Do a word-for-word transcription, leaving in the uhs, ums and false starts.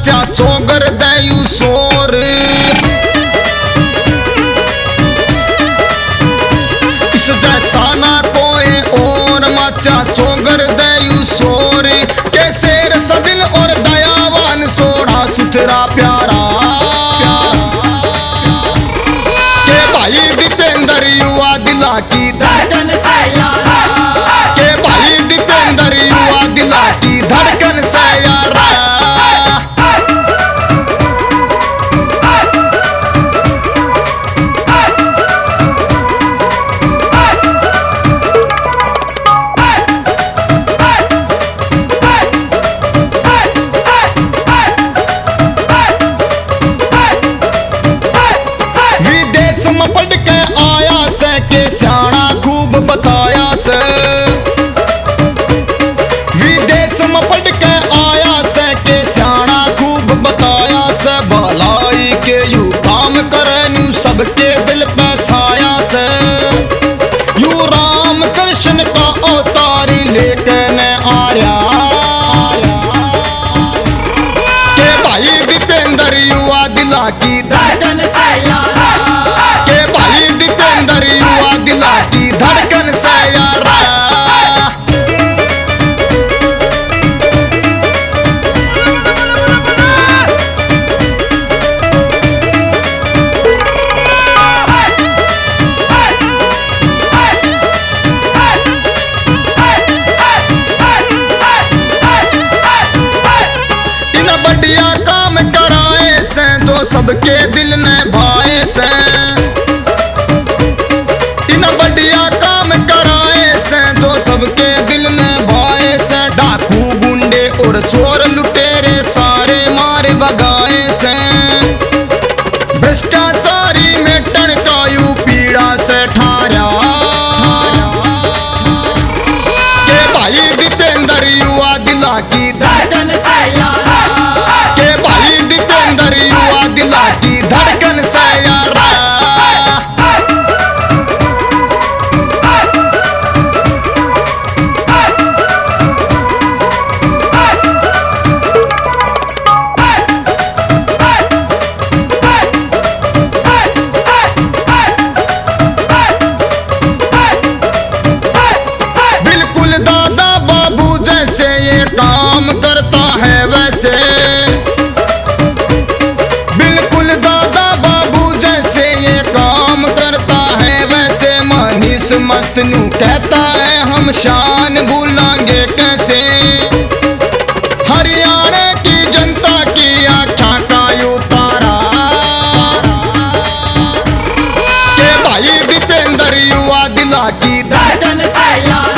मचा चौगर दयु शोर। इस जैसा ना कोई और मचा चौगर दयु शोर। के शेर सदिल और दयावान सोड़ा सुथरा प्यारा। के भाई दीपेंद्र युवा दिला की धड़कन से यारा। के भाई दीपेंद्र युवा दिला की धड़कन से यारा। विदेश में पढ़ के आया से के सियाणा खूब बताया से। विदेश में पढ़ के आया से के सियाणा खूब बताया से। भलाई के यू काम करे नू सबके दिल पे छाया से। यू राम कृष्ण का अवतार लेके न आया। के भाई दीपेंद्र युवा दिला की धड़कन से यारा। के भाई दीपेंद्र युवा दिला की धड़कन से यारा। इन बढ़िया काम कराए से जो सबके दिल में भाए से। इन बढ़िया काम कराए से जो सबके दिल में भाए से। डाकू गुंडे और चोर लुटेरे सारे मार भगाए से। भ्रष्टाचारी में टणकायु पीड़ा से ठारा। के भाई दीपेंद्र युवा दिला की धड़कन से यारा। के भाई दीपेंद्र युवा दिला की धड़कन से यारा। बिल्कुल दादा बाबू जैसे ये काम करता है वैसे। बिल्कुल दादा बाबू जैसे ये काम करता है वैसे। मनीष मस्तनू कहता है हम शान भूलांगे कैसे। हरियाणा की जनता की आँखों का यू तारा। के भाई दीपेंद्र युवा दिला की धड़कन से यारा।